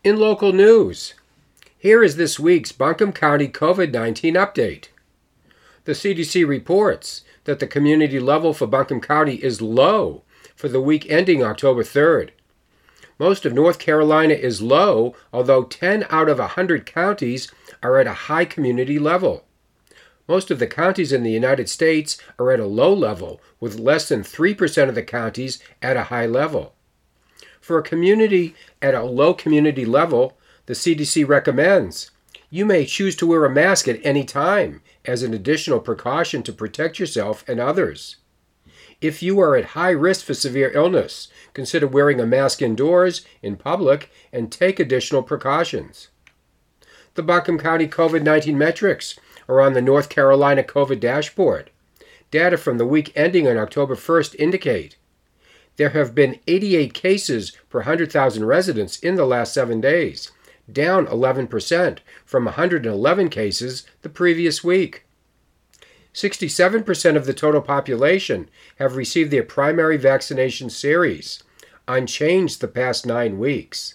In local news, here is this week's Buncombe County COVID-19 update. The CDC reports that the community level for Buncombe County is low for the week ending October 3rd. Most of North Carolina is low, although 10 out of 100 counties are at a high community level. Most of the counties in the United States are at a low level, with less than 3% of the counties at a high level. For a community at a low community level, the CDC recommends you may choose to wear a mask at any time as an additional precaution to protect yourself and others. If you are at high risk for severe illness, consider wearing a mask indoors, in public, and take additional precautions. The Buncombe County COVID-19 metrics are on the North Carolina COVID dashboard. Data from the week ending on October 1st indicate there have been 88 cases per 100,000 residents in the last 7 days, down 11% from 111 cases the previous week. 67% of the total population have received their primary vaccination series, unchanged the past 9 weeks.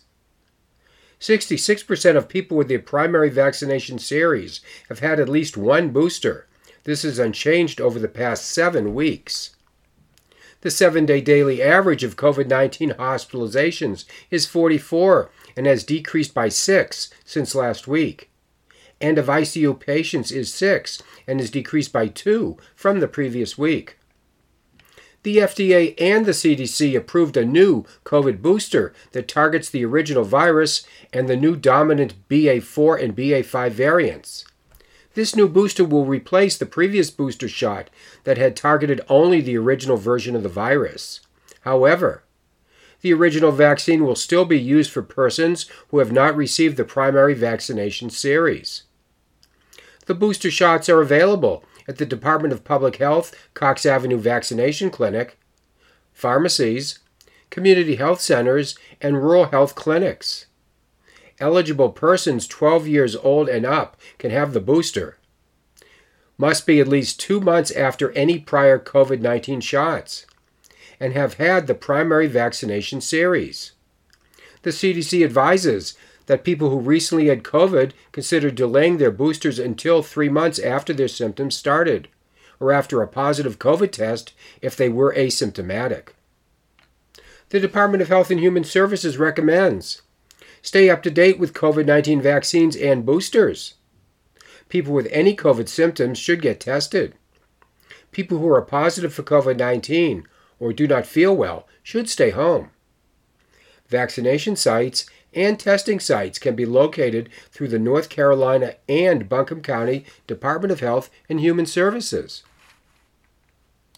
66% of people with their primary vaccination series have had at least one booster. This is unchanged over the past 7 weeks. The 7-day daily average of COVID-19 hospitalizations is 44 and has decreased by 6 since last week. And of ICU patients is 6 and has decreased by 2 from the previous week. The FDA and the CDC approved a new COVID booster that targets the original virus and the new dominant BA4 and BA5 variants. This new booster will replace the previous booster shot that had targeted only the original version of the virus. However, the original vaccine will still be used for persons who have not received the primary vaccination series. The booster shots are available at the Department of Public Health Cox Avenue Vaccination Clinic, pharmacies, community health centers, and rural health clinics. Eligible persons 12 years old and up can have the booster. Must be at least 2 months after any prior COVID-19 shots and have had the primary vaccination series. The CDC advises that people who recently had COVID consider delaying their boosters until 3 months after their symptoms started, or after a positive COVID test if they were asymptomatic. The Department of Health and Human Services recommends stay up to date with COVID-19 vaccines and boosters. People with any COVID symptoms should get tested. People who are positive for COVID-19 or do not feel well should stay home. Vaccination sites and testing sites can be located through the North Carolina and Buncombe County Department of Health and Human Services.